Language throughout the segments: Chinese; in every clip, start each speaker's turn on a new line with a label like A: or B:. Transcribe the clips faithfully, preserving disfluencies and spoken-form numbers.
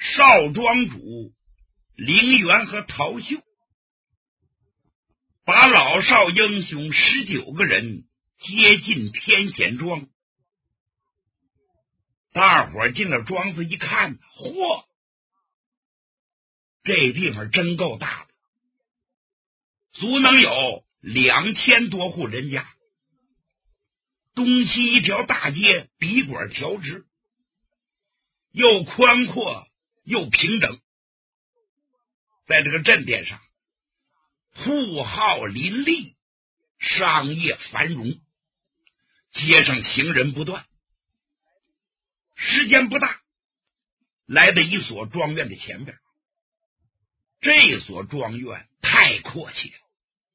A: 少庄主凌元和陶秀把老少英雄十九个人接进天险庄。大伙进了庄子一看，嚯，这地方真够大的，足能有两千多户人家，东西一条大街，笔管调直，又宽阔又平整。在这个镇店上，铺号林立，商业繁荣，街上行人不断。时间不大，来到一所庄院的前边。这所庄院太阔气了，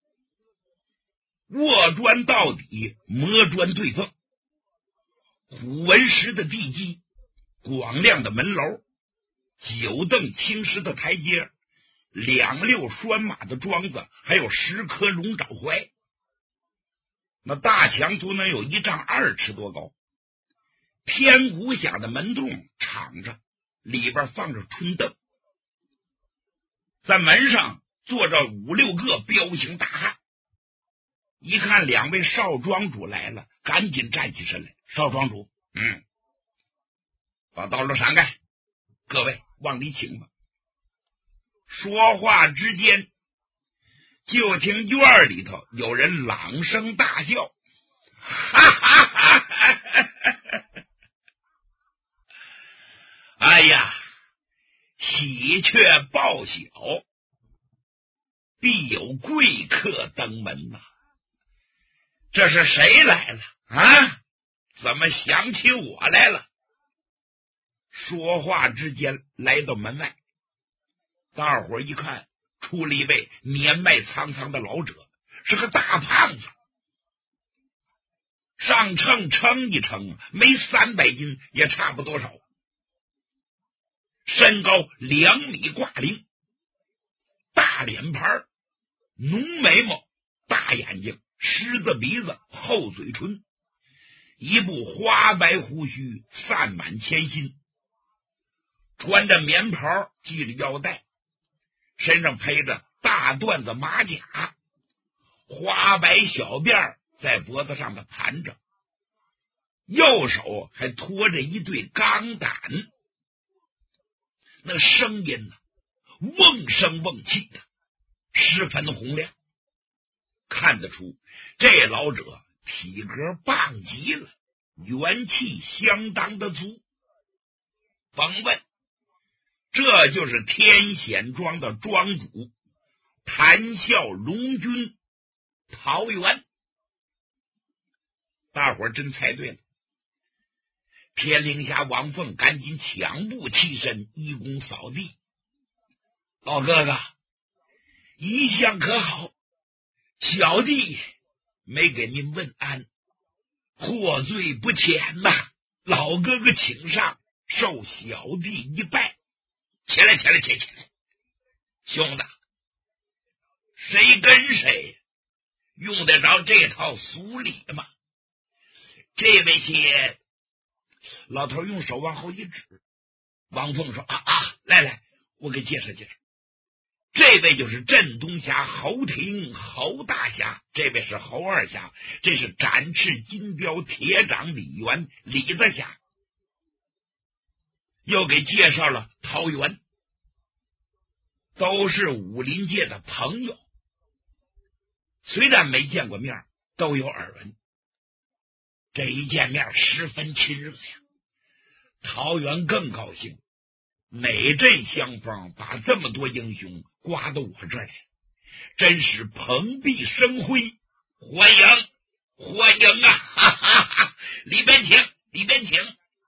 A: 卧砖到底，磨砖对缝，虎纹石的地基，广亮的门楼，九凳青石的台阶，两溜拴马的桩子，还有十颗龙爪槐。那大墙足能有一丈二尺多高，天鼓响的门洞敞着，里边放着春凳，在门上坐着五六个彪形大汉。一看两位少庄主来了，赶紧站起身来。少庄主，嗯，把道路闪开，各位往里请吧。说话之间，就听院里头有人朗声大笑，哈哈哈哈哈！哎呀，喜鹊报晓，必有贵客登门呐、啊！这是谁来了啊？怎么想起我来了？说话之间来到门外，大伙一看，出了一位年迈苍苍的老者，是个大胖子，上秤称一称，没三百斤也差不多少，身高两米挂零，大脸盘，浓眉毛，大眼睛，狮子鼻子，厚嘴唇，一部花白胡须散满前心，穿着棉袍，系着腰带，身上披着大缎子马甲，花白小辫在脖子上的盘着，右手还托着一对钢胆，那声音呢，瓮声瓮气的，十分洪亮，看得出这老者体格棒极了，元气相当的足。甭问，这就是天险庄的庄主谈笑龙君陶元。大伙儿真猜对了。天灵侠王凤赶紧抢步起身，一躬扫地。老哥哥，一向可好？小弟没给您问安，获罪不浅呐、啊！老哥哥请上，受小弟一拜。起来，起来，起来，起来！兄弟，谁跟谁用得着这套俗礼吗？这位些，老头用手往后一指，王凤说：“啊啊，来来，我给介绍介绍。这位就是镇东峡侯廷侯大侠，这位是侯二侠，这是展翅金雕铁掌李元李大侠。”又给介绍了陶元，都是武林界的朋友，虽然没见过面，都有耳闻。这一见面十分亲热呀，陶元更高兴，哪镇相逢把这么多英雄刮到我这儿来，真是蓬荜生辉，欢迎欢迎啊！哈哈哈，里边请，里边请。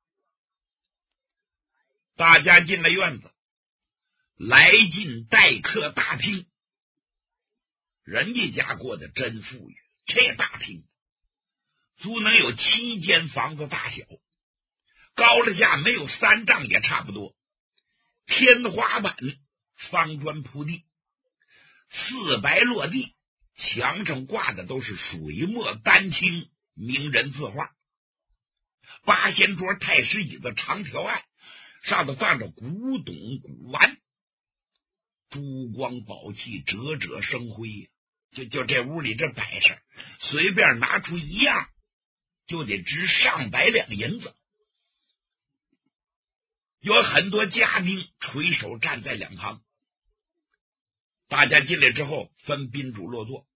A: 大家进了院子，来进待客大厅。人家家过得真富裕，这大厅足能有七间房子大小，高了下没有三丈也差不多，天花板方砖铺地，四白落地，墙上挂的都是水墨丹青名人字画，八仙桌太师椅子长条案， 上头放着古董古玩，珠光宝气，折折生辉。就就这屋里这摆设，随便拿出一样就得值上百两银子。有很多家丁垂手站在两旁。大家进来之后分宾主落座。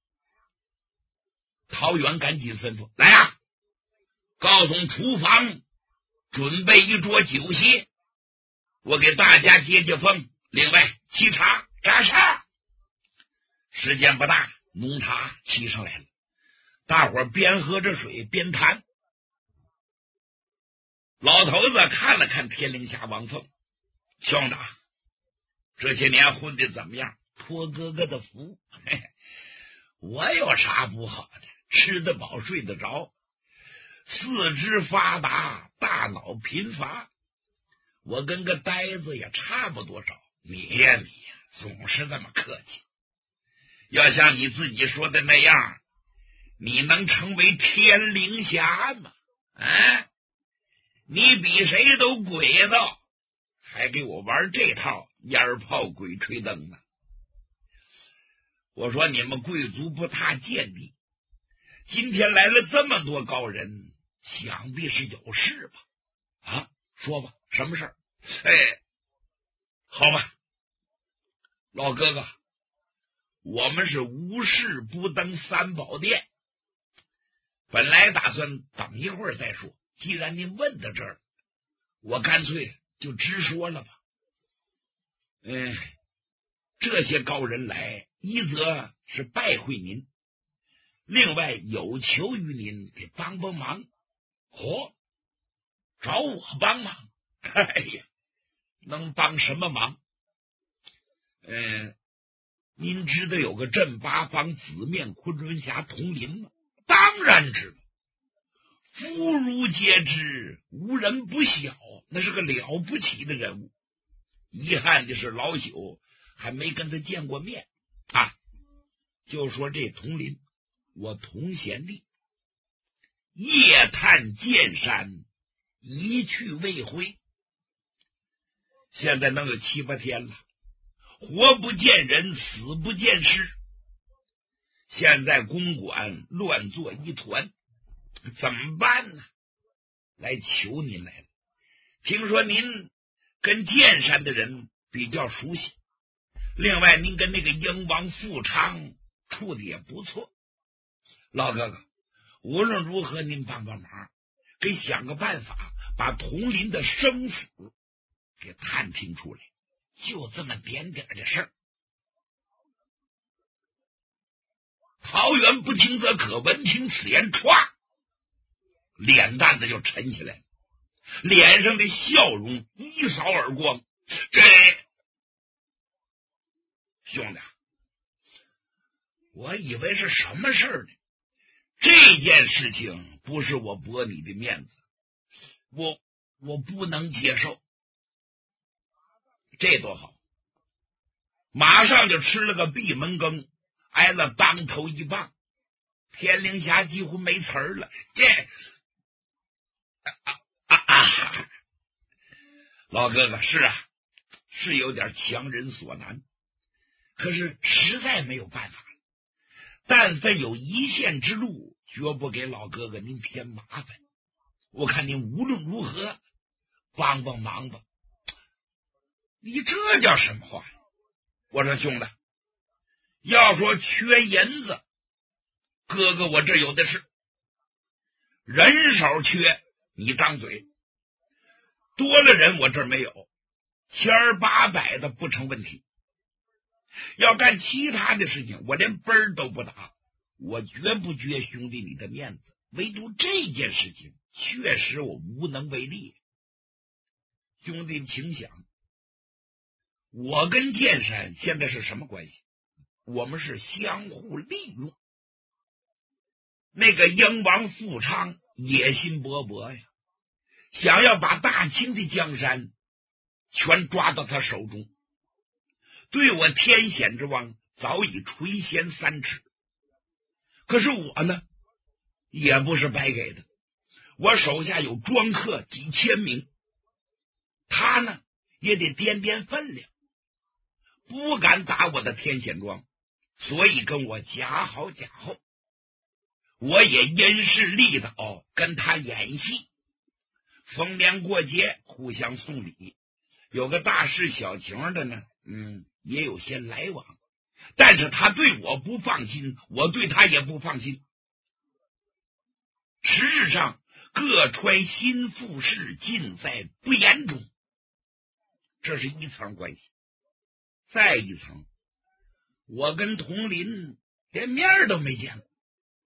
A: 陶元赶紧吩咐：来啊，告诉厨房准备一桌酒席，我给大家接接风，另外沏茶扎茶。时间不大，浓茶沏上来了，大伙边喝着水边谈。老头子看了看天灵峡王凤，兄弟，这些年混的怎么样？托哥哥的福，嘿嘿，我有啥不好的？吃得饱睡得着，四肢发达，大脑贫乏，我跟个呆子也差不多少。你呀你呀，总是这么客气。要像你自己说的那样，你能成为天灵侠吗？啊，你比谁都鬼道，还给我玩这套烟炮鬼吹灯呢。我说你们贵族不踏见地，今天来了这么多高人，想必是有事吧？啊，说吧，什么事？哎，好吧，老哥哥，我们是无事不登三宝殿，本来打算等一会儿再说，既然您问到这儿，我干脆就直说了吧。嗯，这些高人来，一则是拜会您，另外有求于您给帮帮忙。哦，找我帮忙？哎呀，能帮什么忙？嗯，您知道有个镇八方紫面昆仑侠统领吗？当然知道，妇孺皆知，无人不晓，那是个了不起的人物。遗憾的是老朽还没跟他见过面啊。就说这统领，我同贤弟夜探剑山，一去未回，现在能有七八天了，活不见人，死不见尸。现在公馆乱作一团，怎么办呢？来求您来了。听说您跟剑山的人比较熟悉，另外您跟那个英王富昌处的也不错。老哥哥，无论如何您帮帮忙，给想个办法把统领的生死给探听出来，就这么点点的事儿。桃园不听则可，闻听此言，歘，脸蛋子就沉起来了，脸上的笑容一扫而光。这兄弟，我以为是什么事儿呢？这件事情不是我驳你的面子，我我不能接受。这多好，马上就吃了个闭门羹，挨了当头一棒，天灵侠几乎没词儿了。这啊啊啊！老哥哥，是啊，是有点强人所难，可是实在没有办法。但凡有一线之路，绝不给老哥哥您添麻烦。我看您无论如何帮帮忙吧。你这叫什么话？我说兄弟，要说缺银子，哥哥我这有的是，人手缺，你张嘴，多了人我这儿没有，千儿八百的不成问题。要干其他的事情，我连奔儿都不打，我绝不撅兄弟你的面子。唯独这件事情，确实我无能为力。兄弟请想，我跟剑山现在是什么关系？我们是相互利用。那个英王富昌野心勃勃呀，想要把大清的江山全抓到他手中，对我天险之王早已垂涎三尺。可是我呢，也不是白给的，我手下有庄客几千名， 他呢也得掂掂分量，不敢打我的天险庄，所以跟我夹好夹后。我也因势利导，跟他演戏，逢年过节互相送礼，有个大事小情的呢，嗯，也有些来往。但是他对我不放心，我对他也不放心。实质上，各揣心腹事，尽在不言中。这是一层关系。再一层，我跟佟林连面都没见过。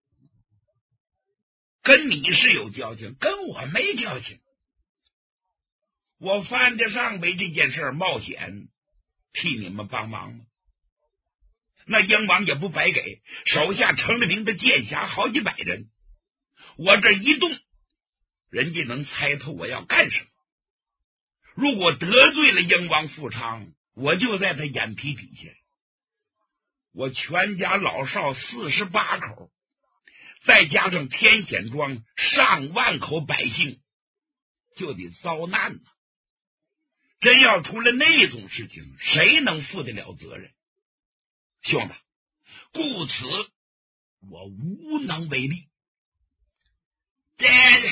A: 跟你是有交情，跟我没交情。我犯得上为这件事冒险替你们帮忙吗？那英王也不白给，手下成了名的剑侠好几百人，我这一动，人家能猜透我要干什么。如果得罪了英王富昌，我就在他眼皮底下。我全家老少四十八口，再加上天险庄上万口百姓，就得遭难了。真要出了那种事情，谁能负得了责任？兄弟，故此我无能为力。这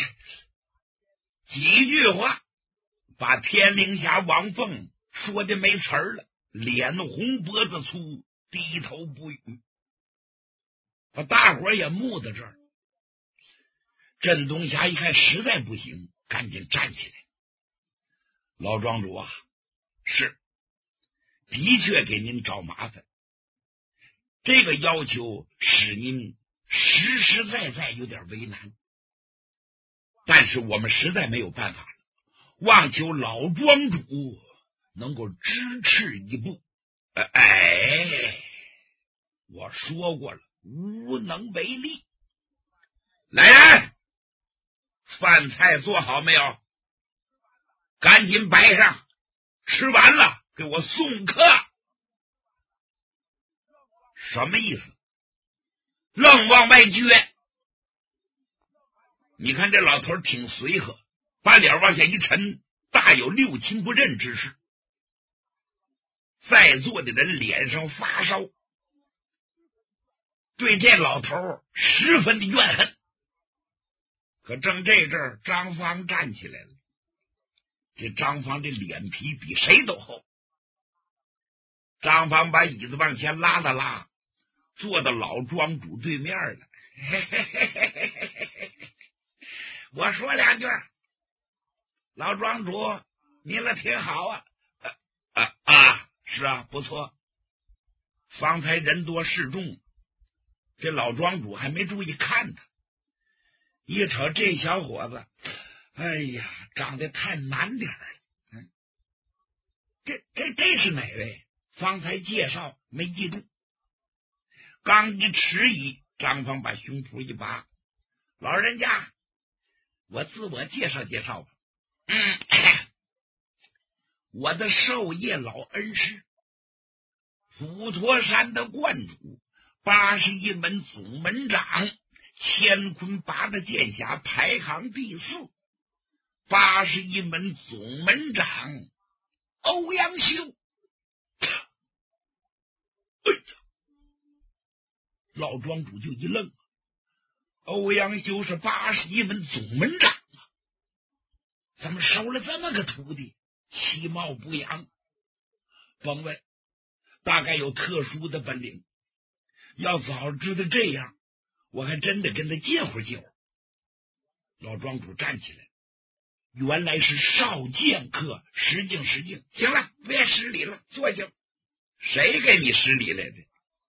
A: 几句话把天灵侠王凤说的没词儿了，脸红脖子粗，低头不语。把大伙也目在这儿。镇东侠一看实在不行，赶紧站起来。老庄主啊，是的确给您找麻烦，这个要求使您实实在在有点为难，但是我们实在没有办法了，望求老庄主能够支持一步。哎，我说过了，无能为力。来人，饭菜做好没有？赶紧摆上，吃完了给我送客。什么意思？愣往外撅。你看这老头挺随和，把脸往下一沉，大有六亲不认之势。在座的人脸上发烧，对这老头十分的怨恨。可正这阵儿，张芳站起来了。这张芳这脸皮比谁都厚。张芳把椅子往前拉了拉，坐到老庄主对面了。嘿嘿嘿嘿嘿嘿嘿，我说两句，老庄主您了挺好啊。啊啊，是啊，不错。方才人多势众，这老庄主还没注意看他，一瞅这小伙子，哎呀，长得太难点了。嗯，这这这是哪位？方才介绍没记住。刚一迟疑，张芳把胸脯一拔，老人家，我自我介绍介绍吧。嗯，我的授业老恩师，普陀山的观主，八十一门总门长，乾坤八的剑侠排行第四，八十一门总门长欧阳修。哎呀，老庄主就一愣，欧阳修是八十一门总门长啊，怎么收了这么个徒弟？其貌不扬，甭问，大概有特殊的本领。要早知道这样，我还真得跟他借会儿借会儿。老庄主站起来，原来是少剑客，失敬失敬。行了，别失礼了，坐下。谁给你失礼来的？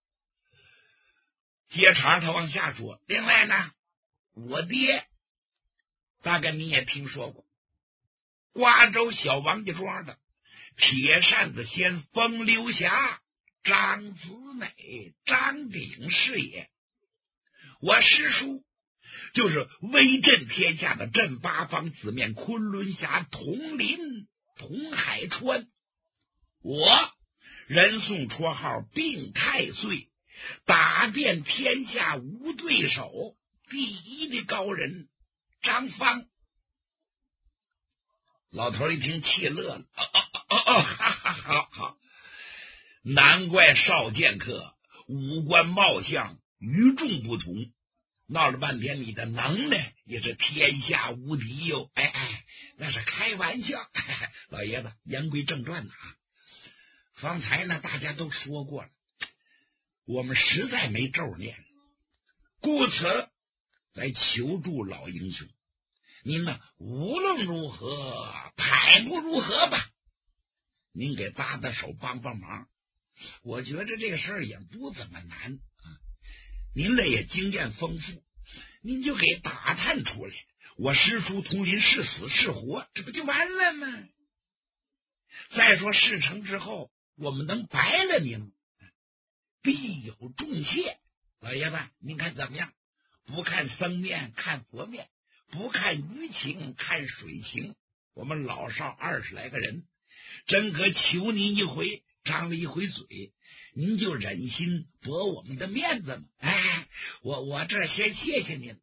A: 接茬他往下说，另外呢，我爹大概你也听说过，瓜州小王家庄的铁扇子仙风流侠张子美，张鼎是也。我师叔就是威震天下的镇八方紫面昆仑侠佟林佟海川，我人送绰号病太岁，打遍天下无对手，第一的高人张芳。 老头一听气乐了，哦哦哦哦，哈哈哈哈！难怪少剑客五官貌相与众不同，闹了半天你的能耐也是天下无敌哟！哎哎，那是开玩笑。哎、老爷子，言归正传呐，方才呢大家都说过了，我们实在没咒念，故此来求助老英雄。您呢无论如何排不如何吧，您给搭搭手帮帮忙，我觉得这个事儿也不怎么难啊。您这也经验丰富，您就给打探出来，我师叔同林是死是活，这不就完了吗？再说事成之后，我们能白了您，必有重谢。老爷子，您看怎么样？不看僧面，看佛面；不看鱼情，看水情。我们老少二十来个人，真可求您一回，张了一回嘴，您就忍心驳我们的面子吗？哎，我我这先谢谢您。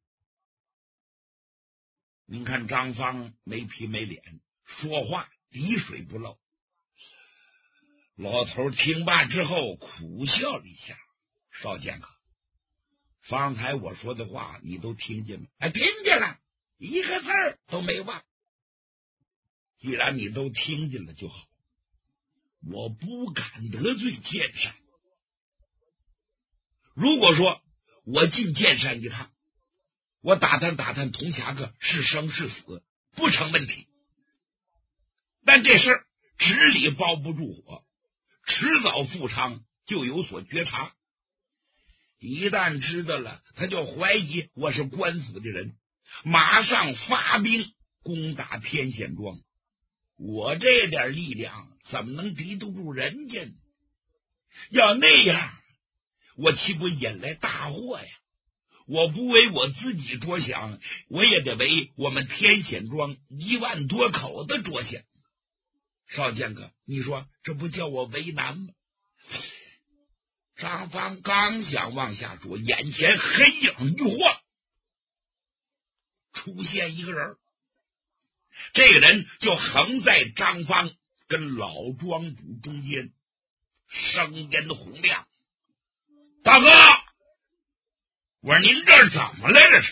A: 您看张方没皮没脸，说话滴水不漏。老头听罢之后苦笑了一下，少剑客，方才我说的话你都听见了？哎，听见了，一个字儿都没忘。既然你都听见了就好，我不敢得罪剑山。如果说我进剑山一趟，我打探打探铜匣子是生是死，不成问题。但这事儿纸里包不住火，迟早富昌就有所觉察。一旦知道了，他就怀疑我是官府的人，马上发兵攻打天险庄。我这点力量怎么能敌得住人家呢？要那样，我岂不引来大祸呀？我不为我自己着想，我也得为我们天险庄一万多口子着想。少剑客，你说这不叫我为难吗？张方刚想往下说，眼前黑影一晃，出现一个人。这个人就横在张方跟老庄主中间，声音洪亮：“大哥，我说您这怎么了？这是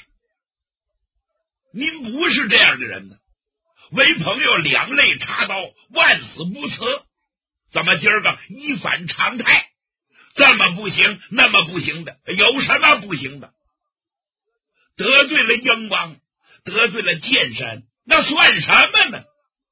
A: 您不是这样的人呢，为朋友两肋插刀，万死不辞，怎么今儿个一反常态？这么不行，那么不行的，有什么不行的？得罪了英王，得罪了剑山，那算什么呢？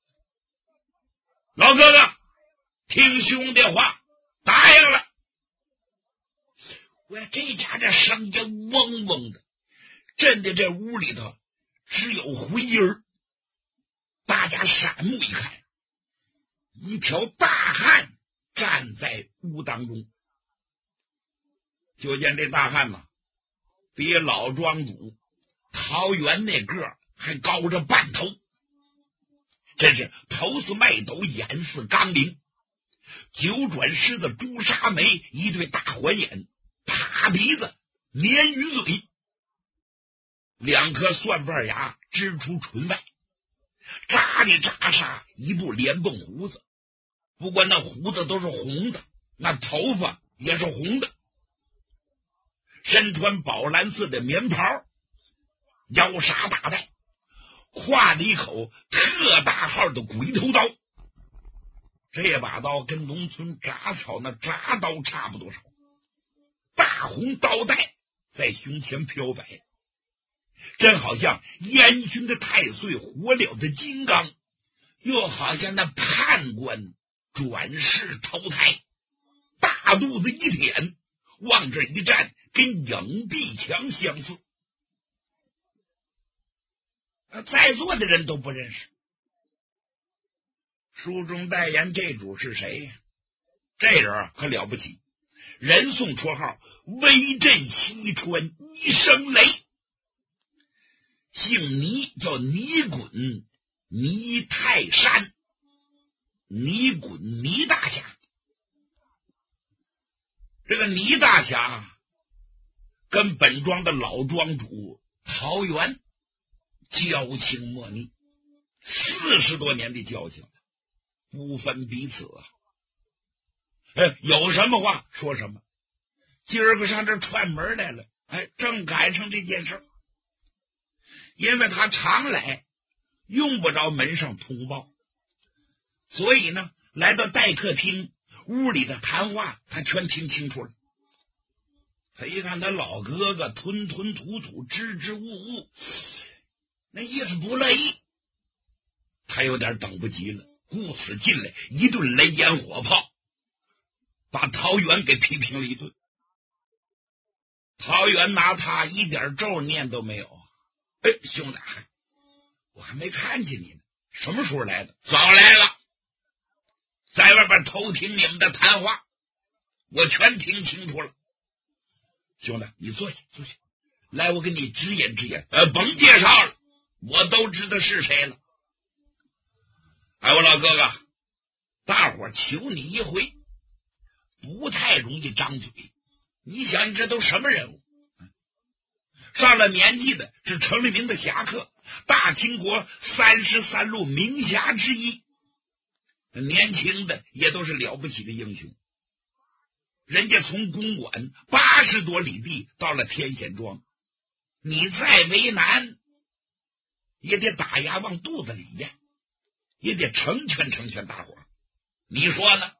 A: 老哥哥，听兄弟话，答应了。”我这家这声音嗡嗡的，震的这屋里头只有回音儿。大家闪目一看，一条大汉站在屋当中。就见这大汉呢，比老庄主桃园那个还高着半头，真是头似麦斗，眼似钢铃，九转狮子朱砂眉，一对大环眼，大鼻子，鲶鱼嘴，两颗蒜瓣牙支出唇外，扎里扎沙一部连蹦胡子，不过那胡子都是红的，那头发也是红的，身穿宝蓝色的棉袍，腰纱大带，挎着一口特大号的鬼头刀。这把刀跟农村铡草那铡刀差不多少，大红刀带在胸前飘摆，真好像燕军的太岁活了的金刚，又好像那判官转世投胎，大肚子一舔，往这一站，跟影壁墙相似。在座的人都不认识。书中代言这主是谁呀？这人可了不起，人送绰号威震西川一声雷，姓倪，叫倪衮，倪泰山，倪衮倪大侠。这个倪大侠跟本庄的老庄主桃园交情莫逆， 四十多年的交情了，不分彼此啊。哎，有什么话说什么。今儿个上这串门来了，哎，正赶上这件事，因为他常来，用不着门上通报，所以呢，来到待客厅，屋里的谈话他全听清楚了。他一看他老哥哥吞吞吐吐、支支吾吾，那意思不乐意，他有点等不及了，顾此进来一顿雷烟火炮，把陶渊给批评了一顿。陶渊拿他一点咒念都没有。哎，兄弟，我还没看见你呢，什么时候来的？早来了，在外边偷听你们的谈话，我全听清楚了。兄弟，你坐下，坐下，来，我给你直言直言。呃，甭介绍了，我都知道是谁了。哎，我老哥哥，大伙求你一回，不太容易张嘴。你想，你这都什么人物？上了年纪的是城里名的侠客，大清国三十三路名侠之一。年轻的也都是了不起的英雄。人家从公馆八十多里地到了天险庄，你再为难，也得打牙往肚子里咽，也得成全成全大伙。你说呢？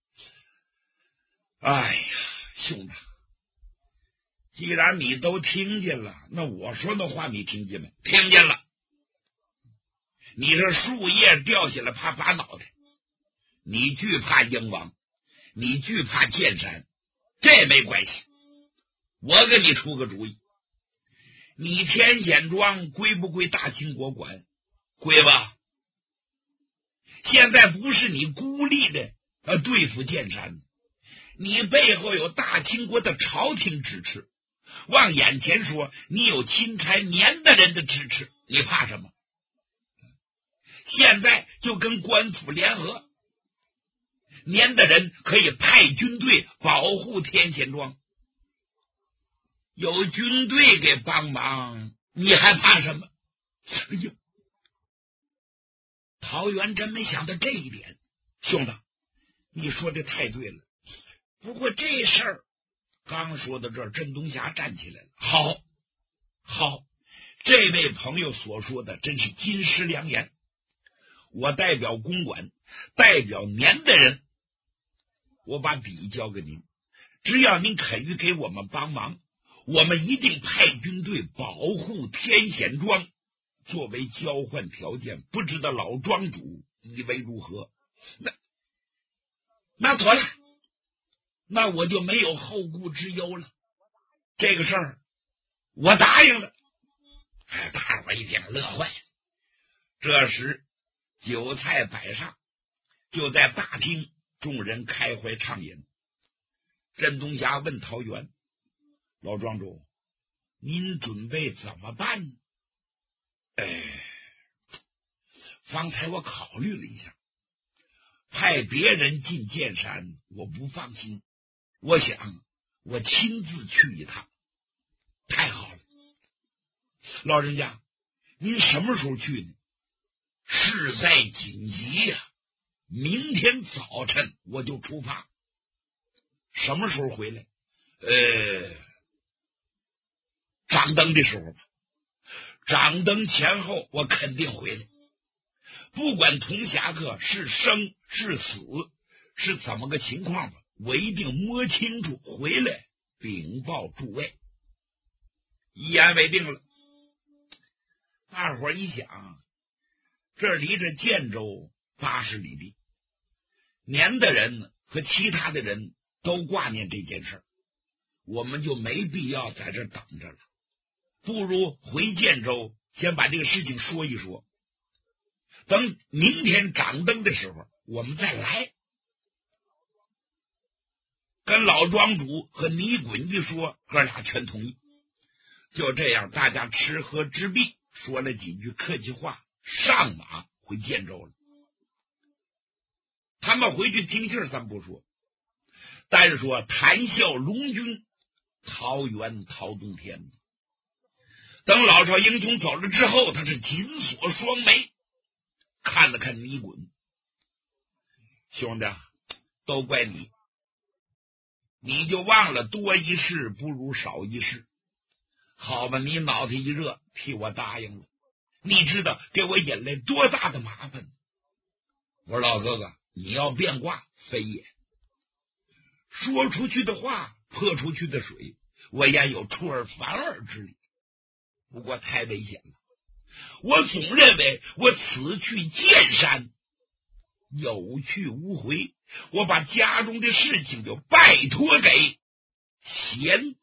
A: 哎呀，兄弟，既然你都听见了，那我说的话你听见没？听见了。你这树叶掉下来怕拔脑袋，你惧怕鹰王，你惧怕剑山，这没关系。我给你出个主意，你天险庄归不归大清国管？归吧。现在不是你孤立的呃对付剑山，你背后有大清国的朝廷支持，往眼前说，你有钦差年的人的支持，你怕什么？现在就跟官府联合，年的人可以派军队保护天险庄，有军队给帮忙，你还怕什么？哎呦，陶渊真没想到这一点。兄弟，你说的太对了，不过这事儿刚说到这儿，镇东霞站起来了。好，好，这位朋友所说的真是金石良言。我代表公馆，代表年的人，我把笔交给您，只要您肯于给我们帮忙，我们一定派军队保护天险庄，作为交换条件，不知道老庄主以为如何？那那妥了，那我就没有后顾之忧了。这个事儿我答应了。哎，大伙一听乐坏了。这时酒菜摆上，就在大厅，众人开怀畅饮。镇东霞问陶渊：“老庄主，您准备怎么办呢？”哎，方才我考虑了一下，派别人进剑山我不放心，我想我亲自去一趟。太好了，老人家，您什么时候去呢？事在紧急呀、啊，明天早晨我就出发。什么时候回来？呃，掌灯的时候吧。掌灯前后我肯定回来。不管同侠客是生是死，是怎么个情况吧，我一定摸清楚，回来禀报诸位。一言为定了。大伙一想，这离着建州八十里地，年的人和其他的人都挂念这件事，我们就没必要在这等着了，不如回建州先把这个事情说一说，等明天掌灯的时候我们再来。跟老庄主和倪衮一说，哥俩全同意。就这样，大家吃喝之毕，说了几句客气话，上马回建州了。他们回去听信儿咱不说，但是说谈笑龙君，桃园陶洞天。等老少英雄走了之后，他是紧锁双眉， 看了看尼滚，兄弟，都怪你，你就忘了多一事不如少一事。好吧，你脑袋一热，替我答应了。你知道给我引来多大的麻烦？我说老哥哥，你要变卦，非也。说出去的话，泼出去的水，我也有出尔反尔之理。不过太危险了，我总认为我此去见山有去无回，我把家中的事情就拜托给贤